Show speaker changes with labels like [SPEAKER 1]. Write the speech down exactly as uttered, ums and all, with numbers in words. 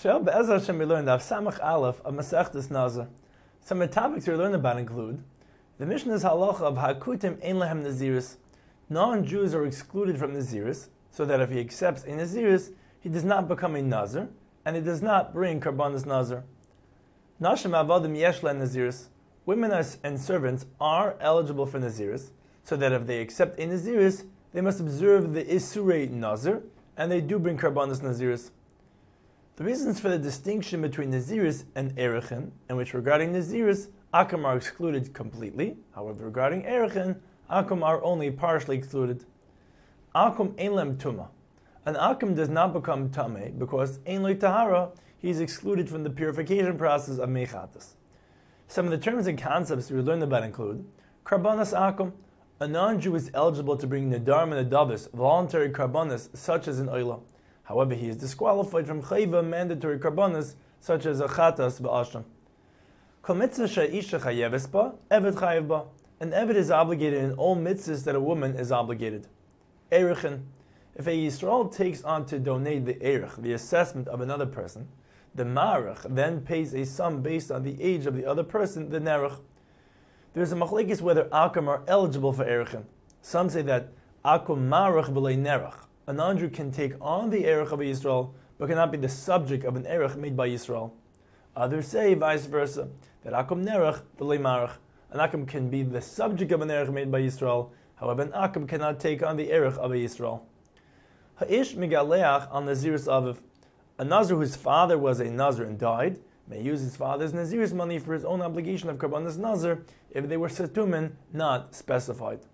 [SPEAKER 1] So, Be'ez Hashem, we learned Av Samach Aleph of Masechtas Nazir. Some of the topics we learned about include the Mishnah's halacha of Hakutim Ein Lehem Naziris. Non-Jews are excluded from Naziris, so that if he accepts a Naziris, he does not become a Nazir, and he does not bring Karbanas Nazir. Nashim Avadim Yesh Lehem Naziris. Women and servants are eligible for Naziris, so that if they accept a Naziris, they must observe the Isurei Nazir, and they do bring Karbanas Naziris. The reasons for the distinction between Naziris and Erechin, in which regarding Naziris, Akum are excluded completely. However, regarding Erechin, Akum are only partially excluded. Akum Ein Lem Tuma. An Akum does not become Tameh because Ein Lo Tahara, he is excluded from the purification process of Mechatas. Some of the terms and concepts we learned about include Karbanas Akum. A non-Jew is eligible to bring Nedarim and Nedavis, voluntary Karbanas, such as an Oila. However, he is disqualified from Chayva, mandatory Karbanas, such as a Chatas Ba'asham. Kol mitzvah she'isha chayeves ba, eved chayev ba. An eved is obligated in all mitzvahs that a woman is obligated. Erechin. If a Yisrael takes on to donate the erech, the assessment of another person, the marach then pays a sum based on the age of the other person, the nerech. There is a machlekes whether akum are eligible for erechin. Some say that akum marach b'lei nerech. A non-Jew can take on the erech of a Yisrael, but cannot be the subject of an erech made by Yisrael. Others say vice versa, that akum nerech b'lei marach. An akum can be the subject of an erech made by Yisrael. However, an akum cannot take on the erech of a Yisrael. Ha'ish migaleach al naziris aviv. A Nazir whose father was a Nazir and died may use his father's Nazir's money for his own obligation of Karbanas Nazir if they were setumen not specified.